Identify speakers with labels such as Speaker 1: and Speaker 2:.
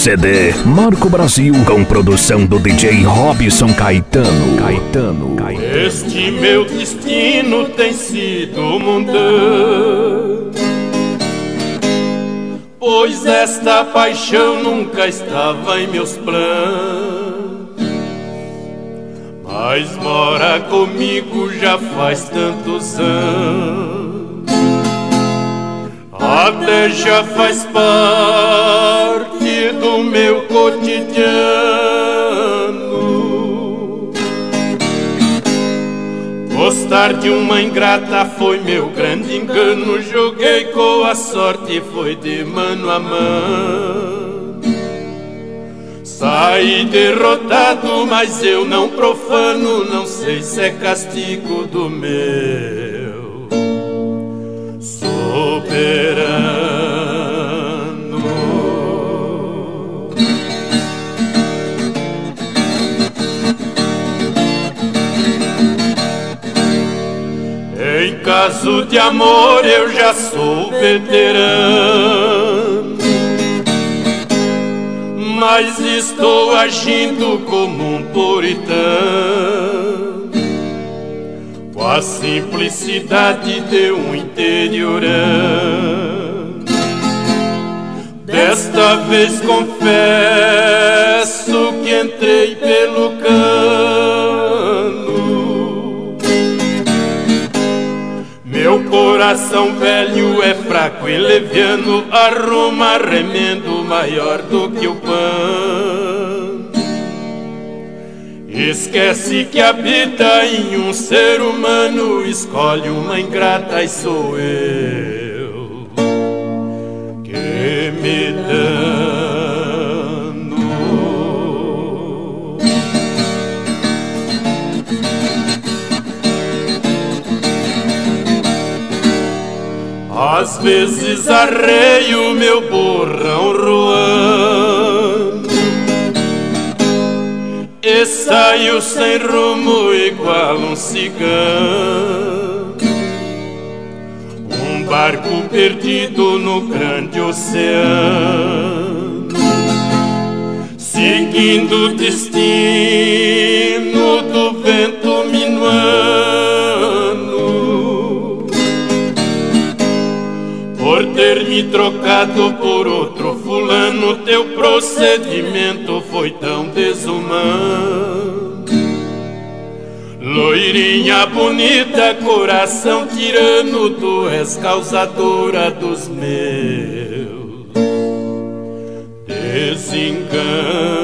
Speaker 1: CD Marco Brasil, com produção do DJ Robson Caetano.
Speaker 2: Este meu destino tem sido mundano, pois esta paixão nunca estava em meus planos, mas mora comigo já faz tantos anos, até já faz parte do meu cotidiano. Gostar de uma ingrata foi meu grande engano, joguei com a sorte e foi de mano a mano. Saí derrotado, mas eu não profano, não sei se é castigo do meu soberano. Em caso de amor eu já sou veterano, mas estou agindo como um puritano, com a simplicidade de um interiorano. Desta vez confesso que entrei pelo cano. Meu coração velho é fraco e leviano, arruma remendo maior do que o pano. Esquece que habita em um ser humano, escolhe uma ingrata e sou eu que me dano. Às vezes arreio meu borrão ruando e saio sem rumo igual um cigano, um barco perdido no grande oceano, seguindo o destino do vento minuano. Por ter me trocado por outro fulano, teu procedimento foi tão desumano. Loirinha bonita, coração tirano, tu és causadora dos meus desenganos.